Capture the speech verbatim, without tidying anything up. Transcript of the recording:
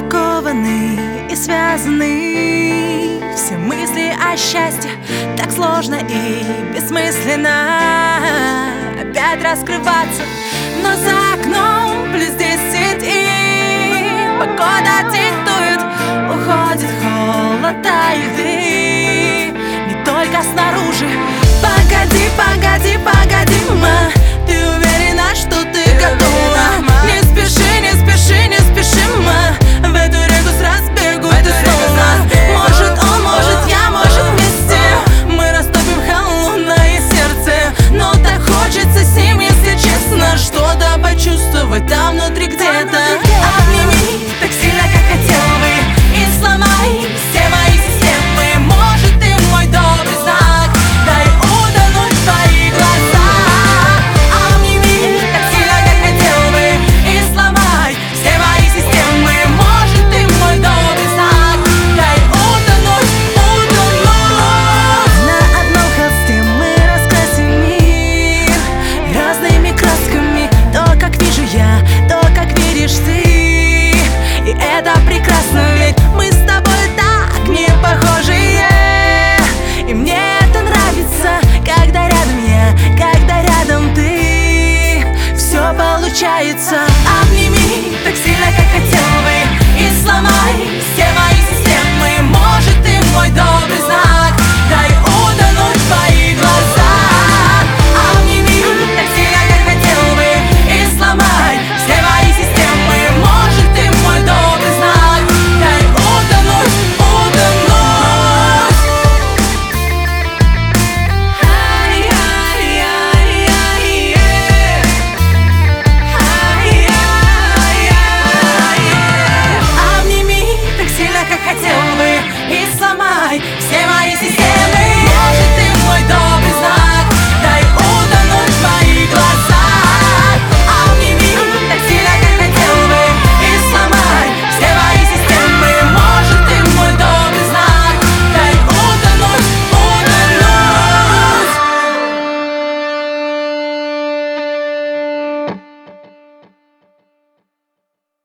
окованы и связаны. Все мысли о счастье так сложно и бессмысленно опять раскрываться. Но за окном плюс десять и погода диктует, уходит холод, тает дым, не только снаружи. Погоди, погоди, погоди, ма, ты уверена, что ты готова? Не спеши, не спеши, не спеши, ма, в эту реку с разбегу ты снова. Может он, может я, может вместе мы растопим холодное сердце. Но так хочется с ним, если честно, что-то почувствовать там внутри где-то. Обними так сильно, как хотел бы, и сломай все мои системы. Может ты мой добрый знак, дай утонуть в твои глаза. Обними так сильно, как хотел бы, и сломай все мои системы. Может ты мой добрый знак, дай утонуть, утонуть. На одном холсте мы раскрасим мир разными красками. То, как вижу я, то, как видишь ты, и это прекрасно, ведь мы с тобой так не похожие. И мне это нравится, когда рядом я, когда рядом ты, все получается.